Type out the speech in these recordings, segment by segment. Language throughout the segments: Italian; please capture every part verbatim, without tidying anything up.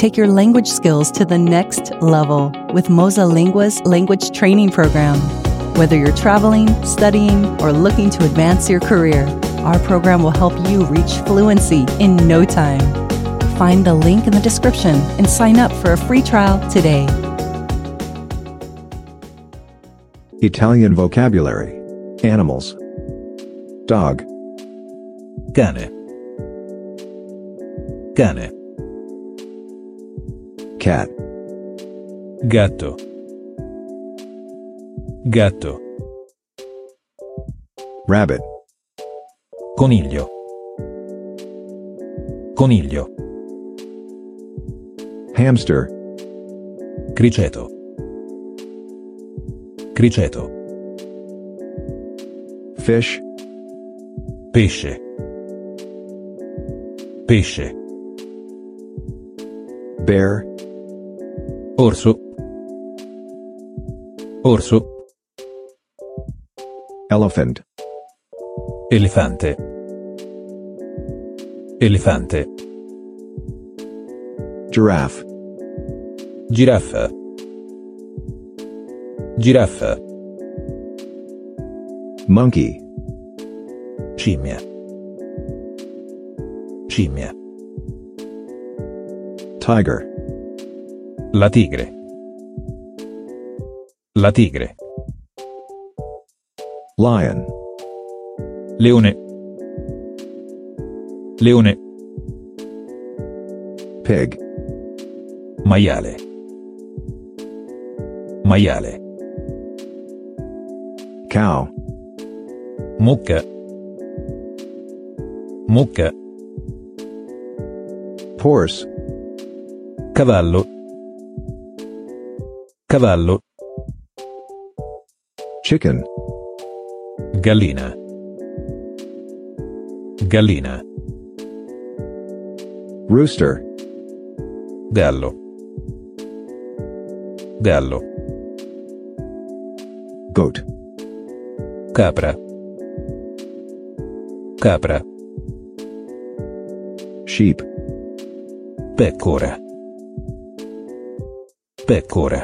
Take your language skills to the next level with Moza Lingua's language training program. Whether you're traveling, studying, or looking to advance your career, our program will help you reach fluency in no time. Find the link in the description and sign up for a free trial today. Italian vocabulary. Animals. Dog. Cane. Cane. Cat. Gatto. Gatto. Rabbit. Coniglio. Coniglio. Hamster. Criceto. Criceto. Fish. Pesce. Pesce. Bear. Orso. Orso. Elephant. Elefante. Elefante. Giraffe. Giraffa. Giraffa. Monkey. Scimmia. Scimmia. Tiger. La tigre. La tigre. Lion. Leone. Leone. Pig. Maiale. Maiale. Cow. Mucca. Mucca. Horse. Cavallo. Cavallo. Chicken. Gallina. Gallina. Rooster. Gallo. Gallo. Goat. Capra. Capra. Sheep. Pecora. Pecora.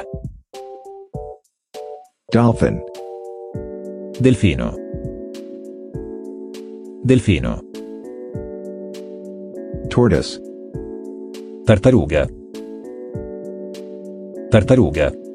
Dolphin. Delfino. Delfino. Tortoise. Tartaruga. Tartaruga.